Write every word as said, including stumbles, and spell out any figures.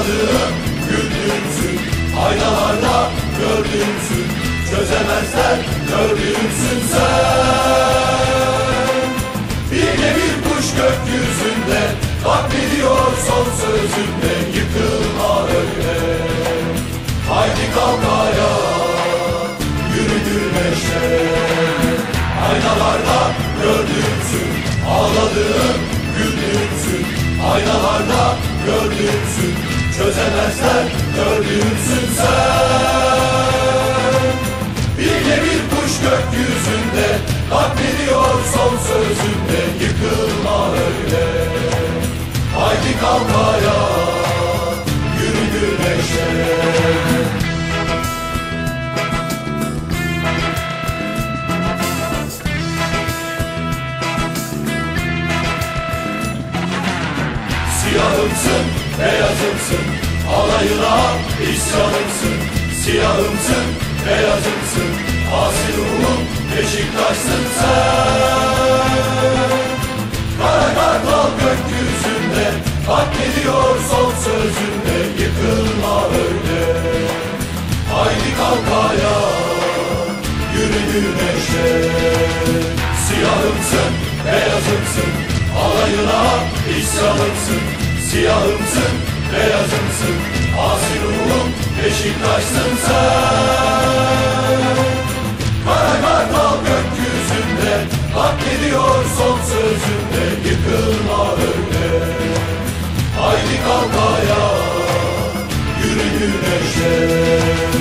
Ağladığım güldüğümsün, aynalarda gördüğümsün, çözemezler gördüğümsün sen. Yine bir kuş gökyüzünde, bak ne diyor son sözünde, yıkılma öyle. Haydi kalk ayağa, yürü güneşe. Aynalarda gördüğümsün, ağladığım güldüğümsün, aynalarda gördüğümsün, çözemezler gördüğümsün sen. Yine bir kuş gökyüzünde, bak ne diyor son sözünde, yıkılma öyle. Haydi kalk ayağa, yürü güneşe. Siyahımsın, beyazımsın, alayına isyanımsın. Siyahımsın, beyazımsın, asi ruhum Beşiktaş'sın sen. Kara kartal gökyüzünde, bak ne diyor son sözünde, yıkılma öyle. Haydi kalk ayağa, yürü güneşe. Siyahımsın, beyazımsın, alayına isyanımsın. Siyahımsın, beyazımsın, asi ruhum Beşiktaş'sın sen. Kara kartal gökyüzünde, bak ne diyor son sözünde, yıkılma öyle. Haydi kalk ayağa, yürü güneşe.